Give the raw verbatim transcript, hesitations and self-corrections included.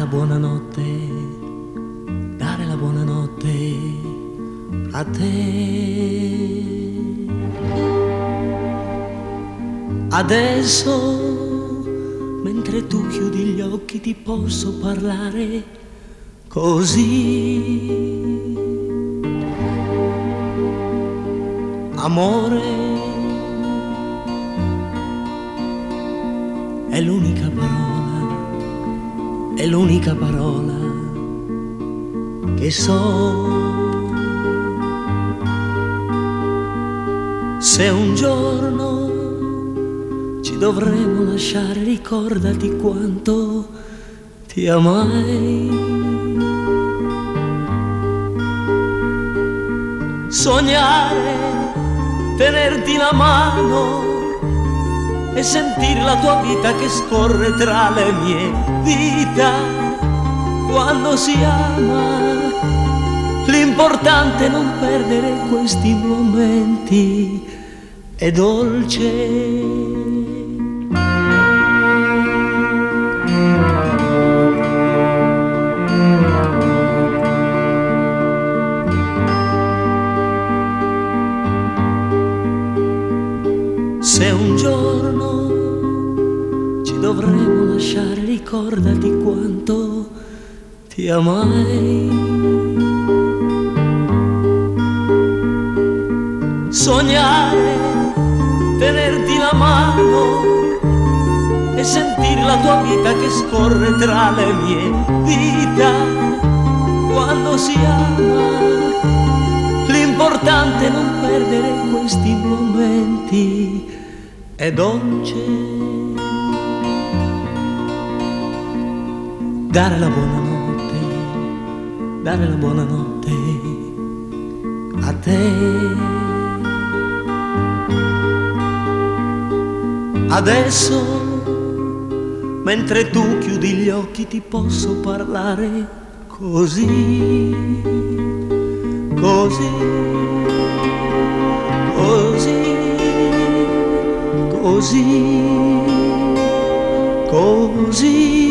la buonanotte, dare la buonanotte a te. Adesso, mentre tu chiudi gli occhi, ti posso parlare così. Amore è l'unica parola, è l'unica parola che so. Se un giorno ci dovremo lasciare, ricordati quanto ti amai. Sognare, tenerti la mano e sentire la tua vita che scorre tra le mie dita. Quando si ama, l'importante è non perdere questi momenti, è dolce. Se un giorno ci dovremo lasciare, ricordati quanto ti amai. Sognare, tenerti la mano e sentire la tua vita che scorre tra le mie dita. Quando si ama, l'importante è non perdere questi momenti, è dolce. Dare la buonanotte, dare la buonanotte a te. Adesso, mentre tu chiudi gli occhi, ti posso parlare così, così, così, così, così.